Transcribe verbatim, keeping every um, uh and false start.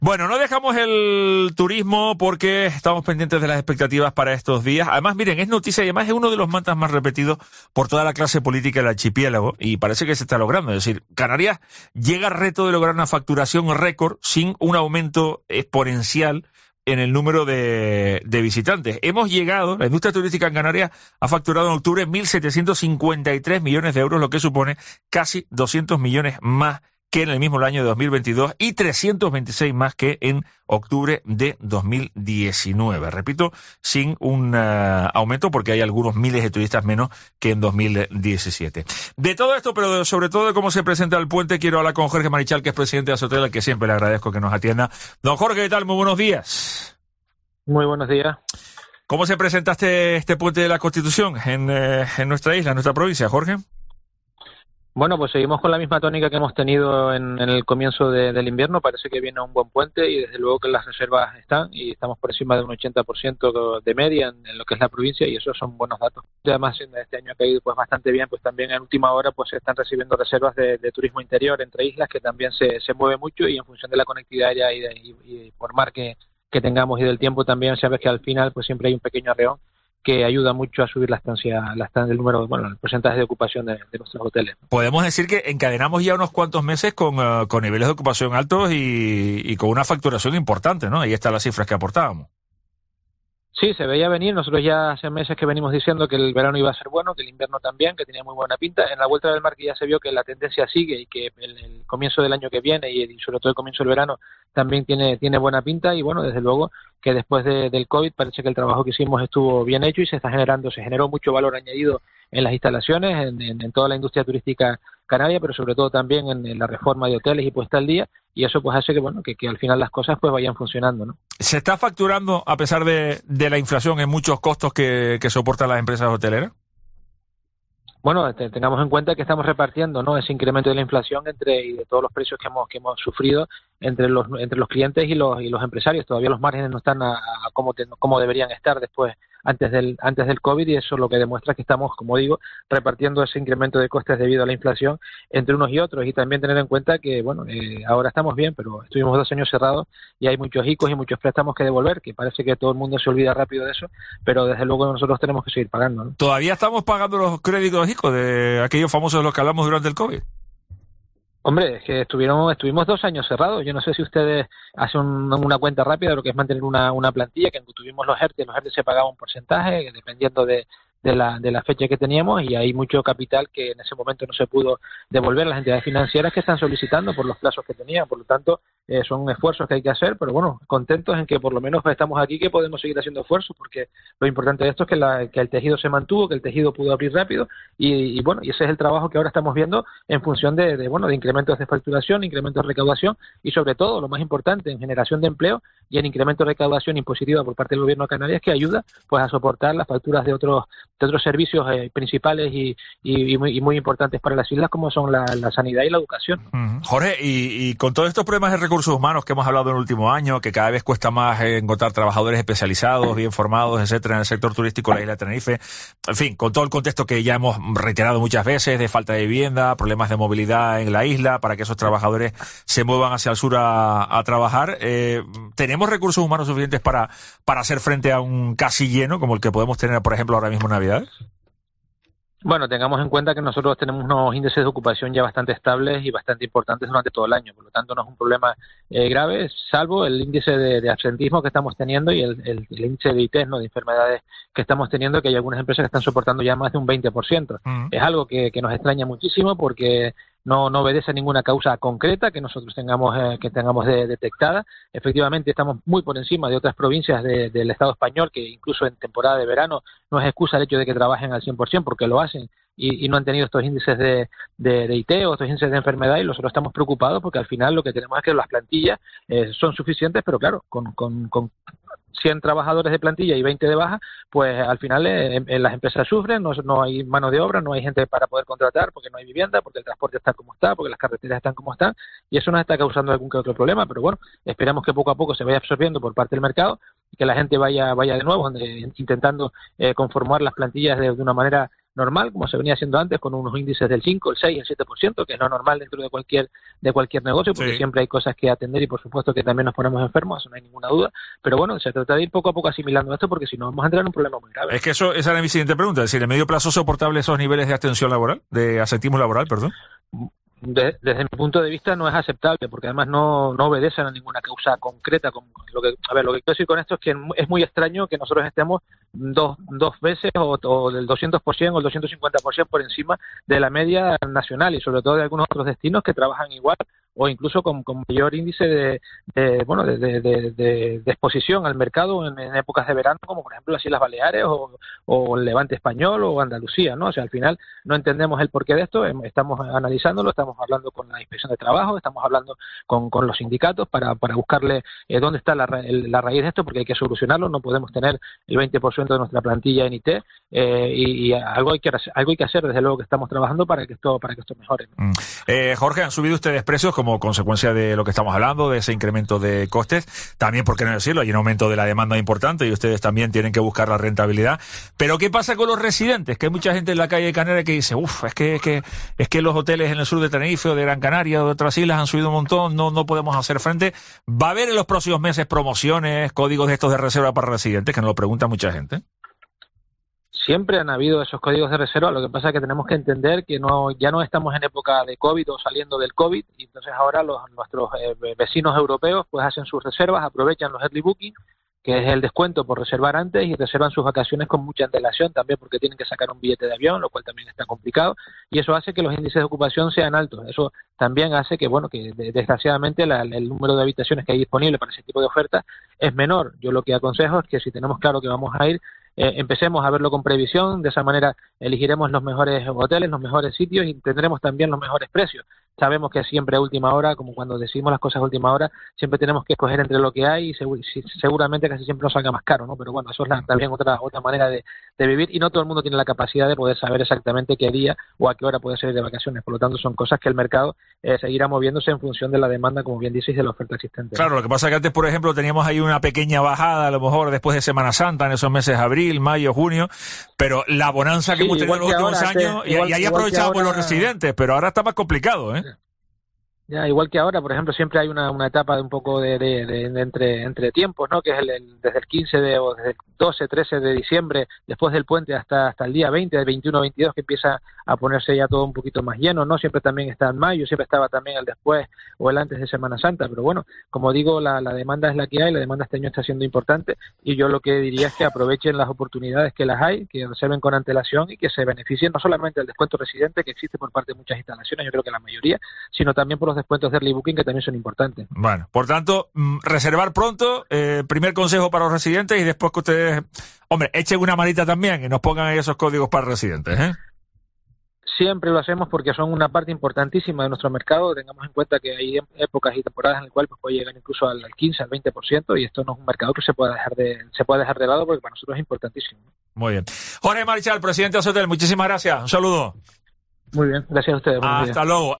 Bueno, no dejamos el turismo porque estamos pendientes de las expectativas para estos días. Además, miren, es noticia y además es uno de los mantras más repetidos por toda la clase política del archipiélago y parece que se está logrando. Es decir, Canarias llega al reto de lograr una facturación récord sin un aumento exponencial en el número de, de visitantes. Hemos llegado, la industria turística en Canarias ha facturado en octubre mil setecientos cincuenta y tres millones de euros, lo que supone casi doscientos millones más que en el mismo año de dos mil veintidós y trescientos veintiséis más que en octubre de dos mil diecinueve. Repito, sin un uh, aumento porque hay algunos miles de turistas menos que en dos mil diecisiete. De todo esto, pero sobre todo de cómo se presenta el puente, quiero hablar con Jorge Marichal, que es presidente de Azotel, al que siempre le agradezco que nos atienda. Don Jorge, ¿qué tal? Muy buenos días. Muy buenos días. ¿Cómo se presenta este, este puente de la Constitución en, eh, en nuestra isla, en nuestra provincia, Jorge? Bueno, pues seguimos con la misma tónica que hemos tenido en, en el comienzo de, del invierno. Parece que viene un buen puente y desde luego que las reservas están y estamos por encima de un ochenta por ciento de media en, en lo que es la provincia y esos son buenos datos. Además, este año ha caído pues bastante bien, pues también en última hora pues se están recibiendo reservas de, de turismo interior entre islas que también se, se mueve mucho y en función de la conectividad aérea y, de, y, y por mar que, que tengamos y del tiempo también sabes que al final pues siempre hay un pequeño arreón que ayuda mucho a subir la estancia, la estancia, el número, bueno, el porcentaje de ocupación de, de nuestros hoteles. Podemos decir que encadenamos ya unos cuantos meses con, uh, con niveles de ocupación altos y, y con una facturación importante, ¿no? Ahí están las cifras que aportábamos. Sí, se veía venir. Nosotros ya hace meses que venimos diciendo que el verano iba a ser bueno, que el invierno también, que tenía muy buena pinta. En la vuelta del mar que ya se vio que la tendencia sigue y que el, el comienzo del año que viene y, y sobre todo el comienzo del verano también tiene tiene buena pinta y bueno, desde luego que después de, del COVID parece que el trabajo que hicimos estuvo bien hecho y se está generando, se generó mucho valor añadido en las instalaciones, en, en, en toda la industria turística canaria, pero sobre todo también en, en la reforma de hoteles y puesta al día, y eso pues hace que bueno que, que al final las cosas pues vayan funcionando, ¿no? ¿Se está facturando a pesar de, de la inflación en muchos costos que, que soportan las empresas hoteleras? Bueno, te, tengamos en cuenta que estamos repartiendo, ¿no?, ese incremento de la inflación entre y de todos los precios que hemos que hemos sufrido entre los entre los clientes y los y los empresarios. Todavía los márgenes no están a, a como te, como deberían estar después antes del antes del COVID y eso es lo que demuestra que estamos, como digo, repartiendo ese incremento de costes debido a la inflación entre unos y otros y también tener en cuenta que bueno eh, ahora estamos bien, pero estuvimos dos años cerrados y hay muchos I C Os y muchos préstamos que devolver, que parece que todo el mundo se olvida rápido de eso, pero desde luego nosotros tenemos que seguir pagando, ¿no? Todavía estamos pagando los créditos I C O de aquellos famosos de los que hablamos durante el COVID. Hombre, es que estuvieron, estuvimos dos años cerrados. Yo no sé si ustedes hacen un, una cuenta rápida de lo que es mantener una, una plantilla, que tuvimos los ERTE, los ERTE se pagaba un porcentaje dependiendo de, de, la, de la fecha que teníamos y hay mucho capital que en ese momento no se pudo devolver a las entidades financieras que están solicitando por los plazos que tenían. Por lo tanto, eh, son esfuerzos que hay que hacer, pero bueno, contentos en que por lo menos estamos aquí, que podemos seguir haciendo esfuerzos, porque lo importante de esto es que, la, que el tejido se mantuvo, que el tejido pudo abrir rápido y, y bueno, y ese es el trabajo que ahora estamos viendo en función de, de bueno de incrementos de facturación, incrementos de recaudación y sobre todo, lo más importante, en generación de empleo y en incremento de recaudación impositiva por parte del gobierno de Canarias, que ayuda pues a soportar las facturas de otros de otros servicios eh, principales y, y, y, muy, y muy importantes para las islas, como son la, la sanidad y la educación. Mm. Jorge, y, y con todos estos problemas de recursos humanos que hemos hablado en el último año, que cada vez cuesta más eh, encontrar trabajadores especializados, bien formados, etcétera, en el sector turístico de la isla de Tenerife, en fin, con todo el contexto que ya hemos reiterado muchas veces, de falta de vivienda, problemas de movilidad en la isla, para que esos trabajadores se muevan hacia el sur a, a trabajar, eh, ¿tenemos recursos humanos suficientes para, para hacer frente a un casi lleno, como el que podemos tener, por ejemplo, ahora mismo en Navidad? Bueno, tengamos en cuenta que nosotros tenemos unos índices de ocupación ya bastante estables y bastante importantes durante todo el año, por lo tanto no es un problema eh, grave, salvo el índice de, de absentismo que estamos teniendo y el, el, el índice de I T, ¿no?, de enfermedades que estamos teniendo, que hay algunas empresas que están soportando ya más de un veinte por ciento. Uh-huh. Es algo que, que nos extraña muchísimo porque no, no obedece a ninguna causa concreta que nosotros tengamos eh, que tengamos de, detectada. Efectivamente, estamos muy por encima de otras provincias de, del Estado español, que incluso en temporada de verano no es excusa el hecho de que trabajen al cien por ciento, porque lo hacen y, y no han tenido estos índices de, de, de I T o estos índices de enfermedad, y nosotros estamos preocupados porque al final lo que tenemos es que las plantillas eh, son suficientes, pero claro, con, con, con cien trabajadores de plantilla y veinte de baja, pues al final eh, eh, las empresas sufren, no, no hay mano de obra, no hay gente para poder contratar, porque no hay vivienda, porque el transporte está como está, porque las carreteras están como están, y eso nos está causando algún que otro problema, pero bueno, esperamos que poco a poco se vaya absorbiendo por parte del mercado y que la gente vaya vaya de nuevo eh, intentando eh, conformar las plantillas de, de una manera normal, como se venía haciendo antes, con unos índices del cinco, el seis, el siete por ciento, que es lo normal dentro de cualquier de cualquier negocio, porque sí, siempre hay cosas que atender y por supuesto que también nos ponemos enfermos, eso no hay ninguna duda. Pero bueno, se trata de ir poco a poco asimilando esto, porque si no vamos a entrar en un problema muy grave. Es que eso, esa era mi siguiente pregunta, es decir, ¿en medio plazo soportable esos niveles de abstención laboral, de absentismo laboral, perdón? De, desde mi punto de vista no es aceptable, porque además no, no obedecen a ninguna causa concreta. Como lo que, a ver, lo que quiero decir con esto es que es muy extraño que nosotros estemos dos, dos veces o, o del doscientos por ciento o el doscientos cincuenta por ciento por encima de la media nacional y sobre todo de algunos otros destinos que trabajan igual o incluso con, con mayor índice de, de bueno de, de, de, de, de exposición al mercado en, en épocas de verano, como por ejemplo las Islas Baleares o, o el Levante español o Andalucía, ¿no? O sea, al final no entendemos el porqué de esto, estamos analizándolo, estamos hablando con la Inspección de Trabajo, estamos hablando con, con los sindicatos para, para buscarle eh, dónde está la, el, la raíz de esto, porque hay que solucionarlo, no podemos tener el veinte por ciento de nuestra plantilla en I T eh, y, y algo hay que algo hay que hacer, desde luego que estamos trabajando para que esto para que esto mejore, ¿no? Mm. Eh, Jorge, ¿han subido ustedes precios como consecuencia de lo que estamos hablando, de ese incremento de costes? También, por qué no decirlo, hay un aumento de la demanda importante y ustedes también tienen que buscar la rentabilidad. Pero ¿qué pasa con los residentes? Que hay mucha gente en la calle de Canarias que dice, uff, es que, es que es que los hoteles en el sur de Tenerife o de Gran Canaria o de otras islas han subido un montón, no, no podemos hacer frente. ¿Va a haber en los próximos meses promociones, códigos de estos de reserva para residentes? Que nos lo pregunta mucha gente. Siempre han habido esos códigos de reserva, lo que pasa es que tenemos que entender que no ya no estamos en época de COVID o saliendo del COVID, y entonces ahora los, nuestros eh, vecinos europeos pues hacen sus reservas, aprovechan los early booking, que es el descuento por reservar antes, y reservan sus vacaciones con mucha antelación también porque tienen que sacar un billete de avión, lo cual también está complicado, y eso hace que los índices de ocupación sean altos. Eso también hace que, bueno, que desgraciadamente la, el número de habitaciones que hay disponible para ese tipo de ofertas es menor. Yo lo que aconsejo es que si tenemos claro que vamos a ir, Eh, empecemos a verlo con previsión, de esa manera elegiremos los mejores hoteles, los mejores sitios y tendremos también los mejores precios. Sabemos que siempre a última hora, como cuando decimos las cosas a última hora, siempre tenemos que escoger entre lo que hay y segu seguramente casi siempre nos salga más caro, ¿no? Pero bueno, eso es la, también otra otra manera de, de vivir, y no todo el mundo tiene la capacidad de poder saber exactamente qué día o a qué hora puede ser de vacaciones. Por lo tanto, son cosas que el mercado eh, seguirá moviéndose en función de la demanda, como bien dices, y de la oferta existente. Claro, lo que pasa es que antes, por ejemplo, teníamos ahí una pequeña bajada, a lo mejor después de Semana Santa, en esos meses de abril, mayo, junio, pero la bonanza que sí, hemos tenido en los últimos ahora, años, sí, igual, y ahí aprovechábamos ahora, los residentes, pero ahora está más complicado, ¿eh? Ya, igual que ahora, por ejemplo, siempre hay una, una etapa de un poco de, de, de, de entre, entre tiempos, ¿no? Que es el, el, desde el quince de, o desde el doce, trece de diciembre, después del puente hasta, hasta el día veinte, del veintiuno, veintidós, que empieza a ponerse ya todo un poquito más lleno, ¿no? Siempre también está en mayo, siempre estaba también el después o el antes de Semana Santa, pero bueno, como digo, la, la demanda es la que hay, la demanda este año está siendo importante, y yo lo que diría es que aprovechen las oportunidades que las hay, que reserven con antelación y que se beneficien no solamente del descuento residente que existe por parte de muchas instalaciones, yo creo que la mayoría, sino también por los descuentos de early booking, que también son importantes. Bueno, por tanto, reservar pronto, eh, primer consejo para los residentes, y después que ustedes, hombre, echen una manita también y nos pongan ahí esos códigos para residentes, ¿eh? Siempre lo hacemos porque son una parte importantísima de nuestro mercado. Tengamos en cuenta que hay épocas y temporadas en las cuales pues, puede llegar incluso al quince, al veinte por ciento, y esto no es un mercado que se pueda dejar de se pueda dejar de lado, porque para nosotros es importantísimo. Muy bien. Jorge Marichal, presidente de Azotel, muchísimas gracias. Un saludo. Muy bien, gracias a ustedes. Hasta luego.